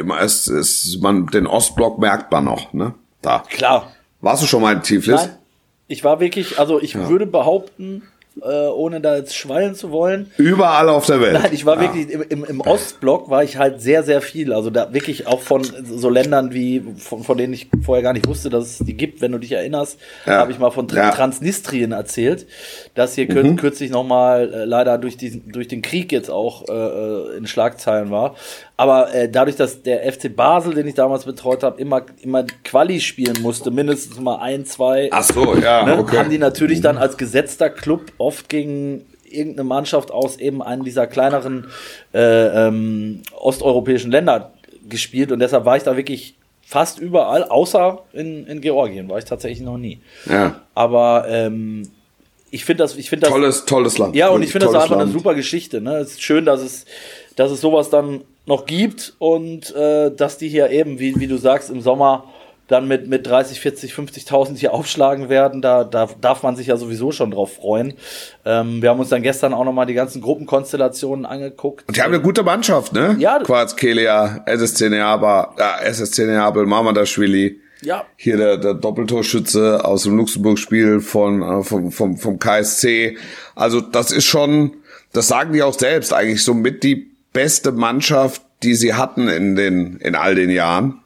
den Ostblock merkt man noch, ne? Da. Klar. Warst du schon mal in Tiflis? Nein, ich war wirklich, also ich würde behaupten, ohne da jetzt schwallen zu wollen. Überall auf der Welt. Nein, ich war wirklich im Ostblock war ich halt sehr, sehr viel. Also da wirklich auch von so Ländern wie, von denen ich vorher gar nicht wusste, dass es die gibt. Wenn du dich erinnerst, habe ich mal von Transnistrien erzählt, dass hier kürzlich nochmal leider durch den Krieg jetzt auch in Schlagzeilen war. Aber dadurch, dass der FC Basel, den ich damals betreut habe, immer Quali spielen musste, mindestens mal 1, 2, ach so, ja, ne, okay. haben die natürlich dann als gesetzter Club oft gegen irgendeine Mannschaft aus eben einem dieser kleineren osteuropäischen Länder gespielt. Und deshalb war ich da wirklich fast überall, außer in Georgien, war ich tatsächlich noch nie. Ja. Aber ich finde das tolles Land. Ja, und ich finde das einfach eine super Geschichte. Ne? Es ist schön, dass es sowas dann noch gibt und dass die hier eben, wie du sagst, im Sommer dann mit 30, 40, 50.000 hier aufschlagen werden. Da darf man sich ja sowieso schon drauf freuen. Wir haben uns dann gestern auch nochmal die ganzen Gruppenkonstellationen angeguckt. Und die haben eine gute Mannschaft, ne? Ja. Quarzkelia, SSC Neapel, Mamardashvili. Ja. Hier der Doppeltorschütze aus dem Luxemburg-Spiel vom KSC. Also das ist schon, das sagen die auch selbst, eigentlich so mit die beste Mannschaft, die sie hatten in all den Jahren.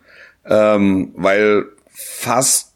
Weil fast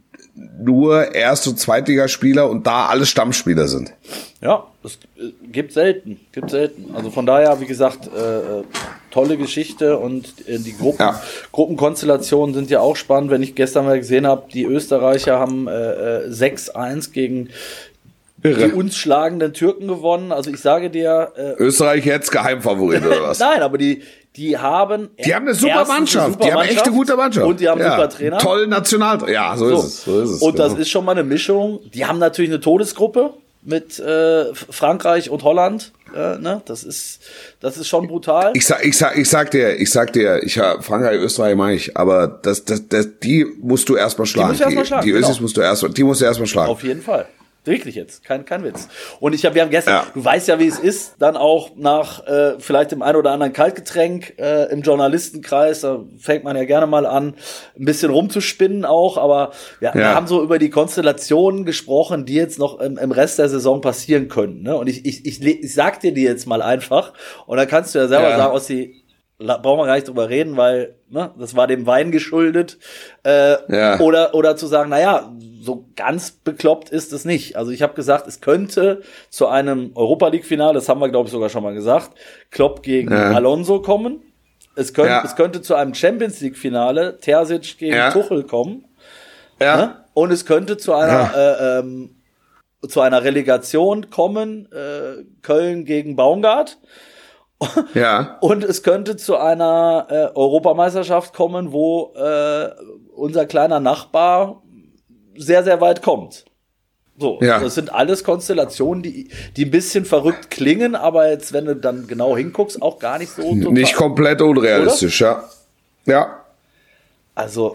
nur Erst- und Zweitligaspieler und da alle Stammspieler sind. Ja, das gibt selten. Also von daher, wie gesagt, tolle Geschichte und die Gruppenkonstellationen sind ja auch spannend. Wenn ich gestern mal gesehen habe, die Österreicher haben 6-1 gegen die uns schlagenden Türken gewonnen. Also ich sage dir... Österreich jetzt Geheimfavorit oder was? Nein, aber die haben eine super Mannschaft. Die haben echt eine gute Mannschaft. Und die haben einen super Trainer. Toll Nationaltrainer. Ja, so ist es. Und das ist schon mal eine Mischung. Die haben natürlich eine Todesgruppe mit Frankreich und Holland. Ne? Das ist schon brutal. Ich sag dir, Frankreich, Österreich meine ich, aber die musst du erstmal schlagen. Die Ösis musst du erstmal schlagen. Auf jeden Fall. Wirklich jetzt, kein Witz. Und wir haben gestern, du weißt ja, wie es ist, dann auch nach vielleicht dem ein oder anderen Kaltgetränk im Journalistenkreis, da fängt man ja gerne mal an, ein bisschen rumzuspinnen auch, aber wir haben so über die Konstellationen gesprochen, die jetzt noch im Rest der Saison passieren könnten. Ne? Und ich sag dir die jetzt mal einfach und dann kannst du ja selber sagen, Ossi, brauchen wir gar nicht drüber reden, weil das war dem Wein geschuldet. Oder zu sagen, naja, so ganz bekloppt ist es nicht. Also ich habe gesagt, es könnte zu einem Europa-League-Finale, das haben wir, glaube ich, sogar schon mal gesagt, Klopp gegen Alonso kommen. Es könnte zu einem Champions-League-Finale Terzic gegen Tuchel kommen. Ja. Ne? Und es könnte zu einer Relegation kommen, Köln gegen Baumgart. Ja. Und es könnte zu einer Europameisterschaft kommen, wo unser kleiner Nachbar sehr, sehr weit kommt. So, das sind alles Konstellationen, die ein bisschen verrückt klingen, aber jetzt, wenn du dann genau hinguckst, auch gar nicht so total. Nicht komplett unrealistisch, oder? Ja. Also,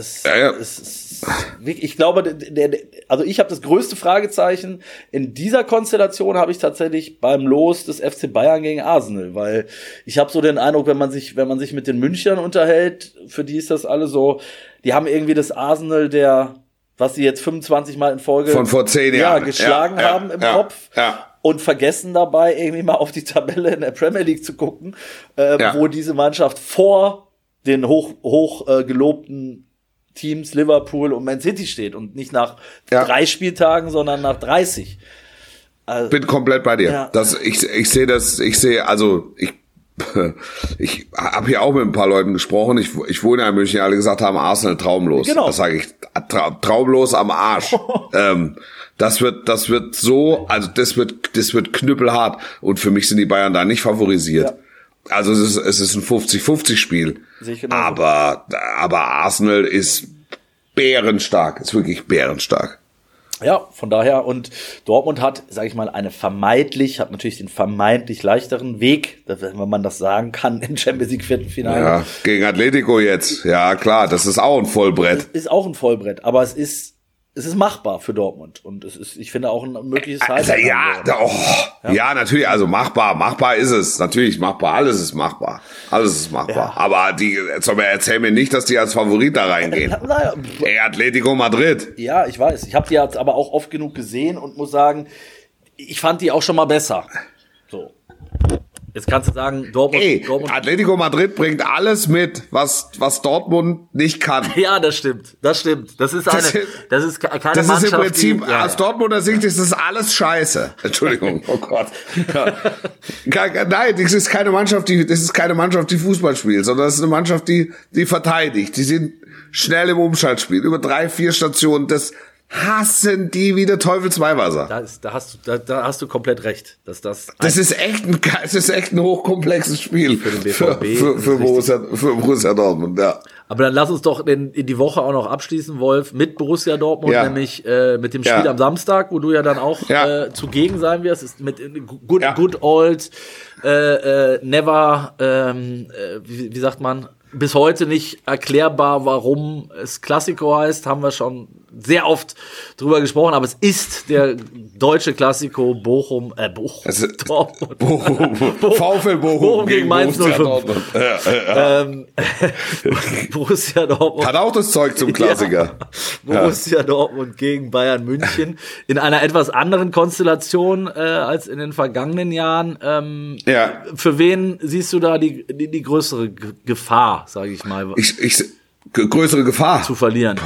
ich glaube, also ich habe das größte Fragezeichen in dieser Konstellation habe ich tatsächlich beim Los des FC Bayern gegen Arsenal, weil ich habe so den Eindruck, wenn man sich mit den Münchnern unterhält, für die ist das alle so, die haben irgendwie das Arsenal was sie jetzt 25 Mal in Folge von vor 10 Jahren geschlagen haben im Kopf. Ja. Und vergessen dabei irgendwie mal auf die Tabelle in der Premier League zu gucken, wo diese Mannschaft vor den hoch gelobten Teams Liverpool und Man City steht und nicht nach 3 Spieltagen, sondern nach 30. Also, bin komplett bei dir. Ja. Ich habe hier auch mit ein paar Leuten gesprochen. Ich wohne ja in München, alle gesagt haben, Arsenal traumlos. Genau. Das sage ich, traumlos am Arsch. Das wird so, also das wird knüppelhart. Und für mich sind die Bayern da nicht favorisiert. Ja. Also es ist ein 50-50-Spiel. Aber Arsenal ist bärenstark, ist wirklich bärenstark. Ja, von daher, und Dortmund hat, sage ich mal, hat natürlich den vermeintlich leichteren Weg, wenn man das sagen kann, im Champions League Viertelfinale. Ja, gegen Atletico jetzt. Ja, klar, das ist auch ein Vollbrett. Es ist auch ein Vollbrett, aber es ist machbar für Dortmund und es ist, ich finde, auch ein mögliches Highlight. Ja, natürlich, also machbar ist es. Natürlich machbar, alles ist machbar. Ja. Aber erzähl mir nicht, dass die als Favorit da reingehen. Atletico Madrid. Ja, ich weiß. Ich habe die jetzt aber auch oft genug gesehen und muss sagen, ich fand die auch schon mal besser. So. Jetzt kannst du sagen, Dortmund. Atletico Madrid bringt alles mit, was Dortmund nicht kann. Ja, das stimmt. Das ist keine Mannschaft. Das ist im Prinzip, aus Dortmunder Sicht ist das alles scheiße. Entschuldigung, oh Gott. Nein, das ist keine Mannschaft, die Fußball spielt, sondern das ist eine Mannschaft, die verteidigt. Die sind schnell im Umschaltspiel, über 3-4 Stationen, das hassen die wie der Teufelsweihwasser. Da hast du komplett recht. Das ist echt ein hochkomplexes Spiel für den BVB. Für Borussia Dortmund, ja. Aber dann lass uns doch in die Woche auch noch abschließen, Wolf, mit Borussia Dortmund, nämlich mit dem Spiel am Samstag, wo du ja dann auch zugegen sein wirst. Ist mit good old never, wie sagt man, bis heute nicht erklärbar, warum es Klassiko heißt, haben wir schon sehr oft drüber gesprochen, aber es ist der deutsche Klassiko Bochum. VfL Bochum gegen Mainz 05. Borussia Dortmund. Hat auch das Zeug zum Klassiker. Borussia Dortmund gegen Bayern München in einer etwas anderen Konstellation als in den vergangenen Jahren. Für wen siehst du da die größere Gefahr, sage ich mal? Größere Gefahr zu verlieren.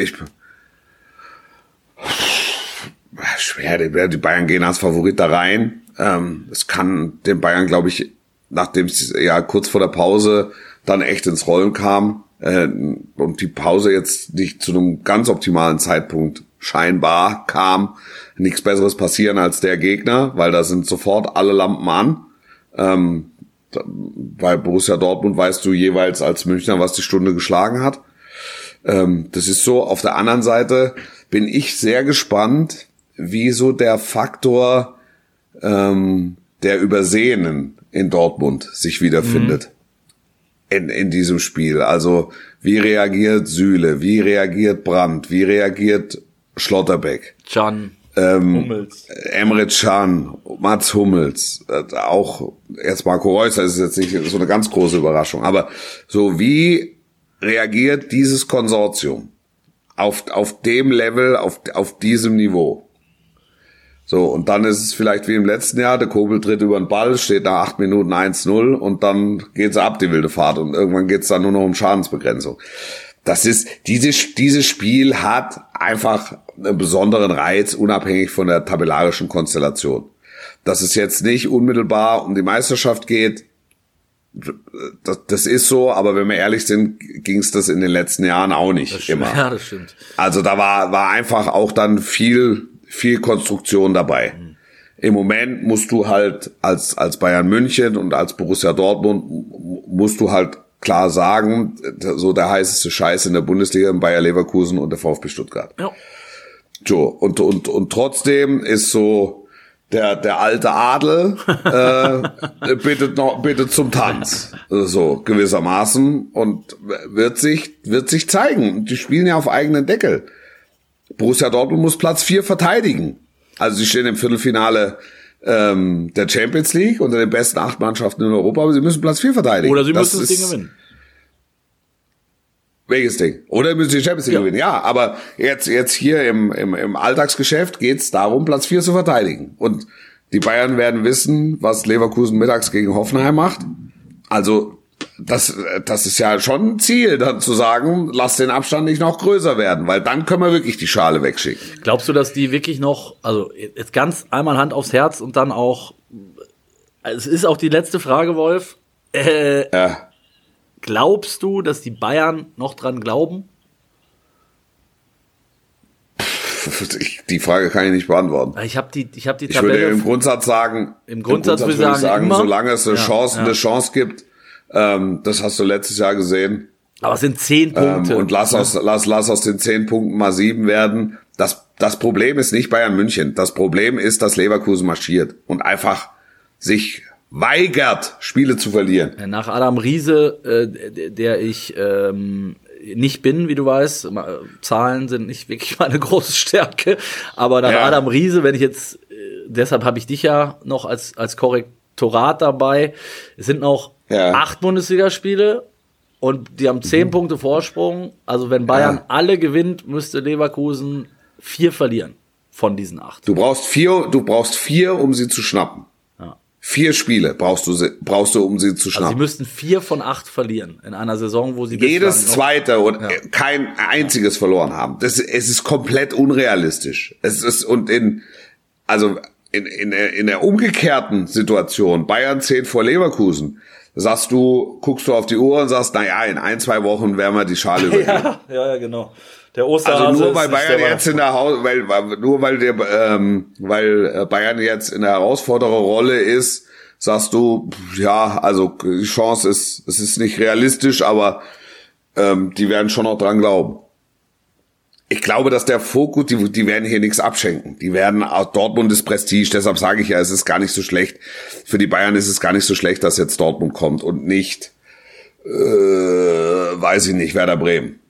Schwer, die Bayern gehen als Favorit da rein. Es kann den Bayern, glaube ich, nachdem es kurz vor der Pause dann echt ins Rollen kam und die Pause jetzt nicht zu einem ganz optimalen Zeitpunkt scheinbar kam, nichts Besseres passieren als der Gegner, weil da sind sofort alle Lampen an. Bei Borussia Dortmund weißt du jeweils als Münchner, was die Stunde geschlagen hat. Das ist so. Auf der anderen Seite bin ich sehr gespannt, wie so der Faktor der Übersehenen in Dortmund sich wiederfindet in diesem Spiel. Also wie reagiert Süle, wie reagiert Brandt, wie reagiert Schlotterbeck, Can, Hummels, Emre Can, Mats Hummels, auch jetzt Marco Reus, das ist jetzt nicht so eine ganz große Überraschung, aber so wie reagiert dieses Konsortium auf dem Level, auf diesem Niveau? So, und dann ist es vielleicht wie im letzten Jahr, der Kobel tritt über den Ball, steht nach 8 Minuten 1-0 und dann geht's ab, die wilde Fahrt. Und irgendwann geht's dann nur noch um Schadensbegrenzung. Das ist, dieses Spiel hat einfach einen besonderen Reiz, unabhängig von der tabellarischen Konstellation. Dass es jetzt nicht unmittelbar um die Meisterschaft geht, das ist so, aber wenn wir ehrlich sind, ging es das in den letzten Jahren auch nicht immer. Ja, das stimmt. Also da war einfach auch dann viel Konstruktion dabei. Im Moment musst du halt als Bayern München und als Borussia Dortmund musst du halt klar sagen, so der heißeste Scheiß in der Bundesliga im Bayer Leverkusen und der VfB Stuttgart. Ja. So, und trotzdem ist so der alte Adel bittet zum Tanz, so gewissermaßen, und wird sich zeigen. Die spielen ja auf eigenen Deckel. Borussia Dortmund muss Platz 4 verteidigen. Also sie stehen im Viertelfinale der Champions League unter den besten 8 Mannschaften in Europa, aber sie müssen Platz 4 verteidigen. Oder sie müssen das Ding gewinnen. Welches Ding? Oder müssen die Champions League gewinnen? Ja, aber jetzt hier im Alltagsgeschäft geht's darum, Platz 4 zu verteidigen. Und die Bayern werden wissen, was Leverkusen mittags gegen Hoffenheim macht. Also das ist ja schon ein Ziel, dann zu sagen, lass den Abstand nicht noch größer werden, weil dann können wir wirklich die Schale wegschicken. Glaubst du, dass die wirklich noch, also jetzt ganz einmal Hand aufs Herz und dann auch, es ist auch die letzte Frage, Wolf, glaubst du, dass die Bayern noch dran glauben? Die Frage kann ich nicht beantworten. Ich habe die Tabelle. Ich würde im Grundsatz sagen, würde ich sagen, solange es eine Chance gibt, das hast du letztes Jahr gesehen. Aber es sind 10 Punkte. Und lass aus den 10 Punkten mal 7 werden. Das Problem ist nicht Bayern München. Das Problem ist, dass Leverkusen marschiert und einfach sich weigert, Spiele zu verlieren. Nach Adam Riese, der ich nicht bin, wie du weißt, Zahlen sind nicht wirklich meine große Stärke, aber nach Adam Riese, wenn ich jetzt, deshalb habe ich dich ja noch als Korrektorat dabei, es sind noch 8 Bundesligaspiele und die haben 10 Punkte Vorsprung, also wenn Bayern alle gewinnt, müsste Leverkusen 4 verlieren von diesen 8. Du brauchst 4, um sie zu schnappen. 4 Spiele brauchst du, um sie zu schnappen. Also sie müssten 4 von 8 verlieren in einer Saison, wo sie jedes zweite und kein einziges verloren haben. Es ist komplett unrealistisch. Es ist in der umgekehrten Situation, Bayern 10 vor Leverkusen, guckst du auf die Uhr und sagst, naja, in 1-2 Wochen werden wir die Schale übergeben. Ja, genau. Der Osterhase also nur weil Bayern jetzt weil Bayern jetzt in der Herausfordererrolle ist, sagst du, ja, also die Chance es ist nicht realistisch, aber die werden schon noch dran glauben. Ich glaube, dass der Fokus, die werden hier nichts abschenken. Die werden, Dortmund ist Prestige, deshalb sage ich ja, es ist gar nicht so schlecht. Für die Bayern ist es gar nicht so schlecht, dass jetzt Dortmund kommt und nicht, weiß ich nicht, Werder Bremen.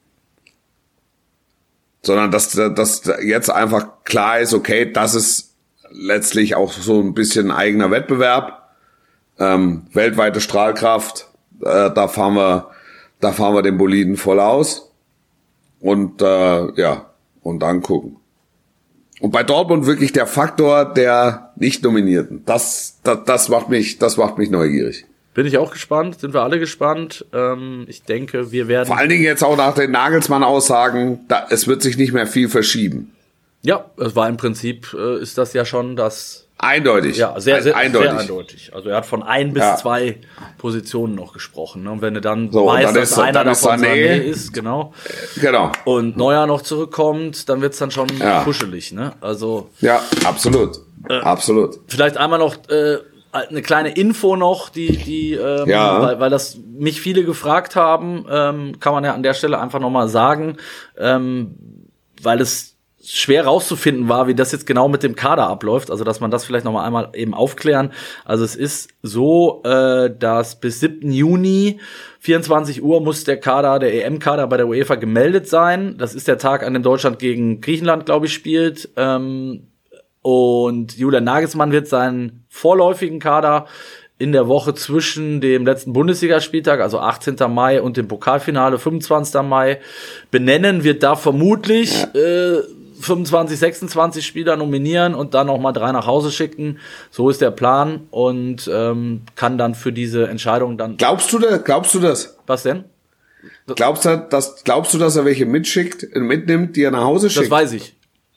Sondern dass jetzt einfach klar ist, okay, das ist letztlich auch so ein bisschen ein eigener Wettbewerb, weltweite Strahlkraft, da fahren wir den Boliden voll aus und und dann gucken. Und bei Dortmund wirklich der Faktor der Nicht-Nominierten, das macht mich neugierig. Bin ich auch gespannt, sind wir alle gespannt. Ich denke, wir werden... Vor allen Dingen jetzt auch nach den Nagelsmann-Aussagen, es wird sich nicht mehr viel verschieben. Ja, es war im Prinzip, ist das ja schon das... Eindeutig. Ja, sehr eindeutig. Also er hat von 1 bis 2 Positionen noch gesprochen. Ne? Und wenn du dann weißt, dass einer davon Sané ist, genau. Und Neuer noch zurückkommt, dann wird's dann schon kuschelig. Ne? Also ja, absolut. Absolut. Vielleicht einmal noch... eine kleine Info noch, weil das mich viele gefragt haben, kann man ja an der Stelle einfach nochmal sagen, weil es schwer rauszufinden war, wie das jetzt genau mit dem Kader abläuft, also dass man das vielleicht nochmal einmal eben aufklären. Also es ist so, dass bis 7. Juni 24 Uhr muss der EM-Kader bei der UEFA gemeldet sein. Das ist der Tag, an dem Deutschland gegen Griechenland, glaube ich, spielt. Und Julian Nagelsmann wird seinen vorläufigen Kader in der Woche zwischen dem letzten Bundesligaspieltag, also 18. Mai, und dem Pokalfinale, 25. Mai, benennen. Wird da vermutlich 25, 26 Spieler nominieren und dann nochmal 3 nach Hause schicken. So ist der Plan und kann dann für diese Entscheidung dann... Glaubst du das? Was denn? Glaubst du, dass er welche mitnimmt, die er nach Hause schickt? Das weiß ich.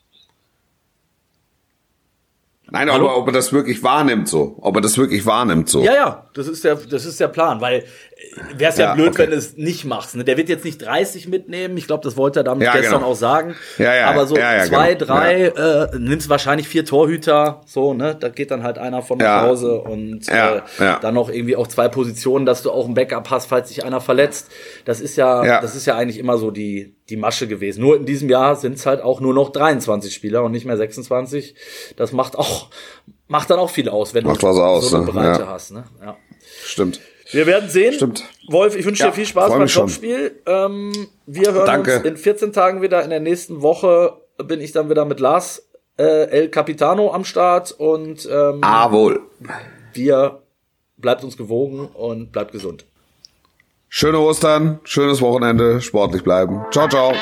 Nein, aber ob er das wirklich wahrnimmt so. Ja, das ist der Plan, weil wäre es ja blöd, wenn du es nicht machst. Ne? Der wird jetzt nicht 30 mitnehmen, ich glaube, das wollte er damit gestern auch sagen. Aber so 2, 3, nimmst wahrscheinlich 4 Torhüter, so, ne? Da geht dann halt einer von nach Hause und dann noch irgendwie auch 2 Positionen, dass du auch ein Backup hast, falls sich einer verletzt. Das ist ja eigentlich immer so die Masche gewesen. Nur in diesem Jahr sind es halt auch nur noch 23 Spieler und nicht mehr 26. Das macht dann auch viel aus, wenn du so eine Breite hast. Ne? Ja. Stimmt. Wir werden sehen. Stimmt. Wolf, ich wünsche dir viel Spaß beim Topspiel. Wir hören uns in 14 Tagen wieder. In der nächsten Woche bin ich dann wieder mit Lars El Capitano am Start. Und wohl. Bleibt uns gewogen und bleibt gesund. Schöne Ostern, schönes Wochenende, sportlich bleiben. Ciao, ciao.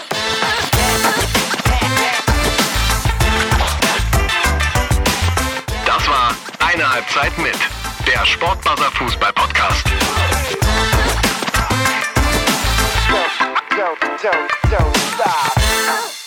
Das war eine Halbzeit mit, der Sportbuzzer Fußball-Podcast. Don't stop.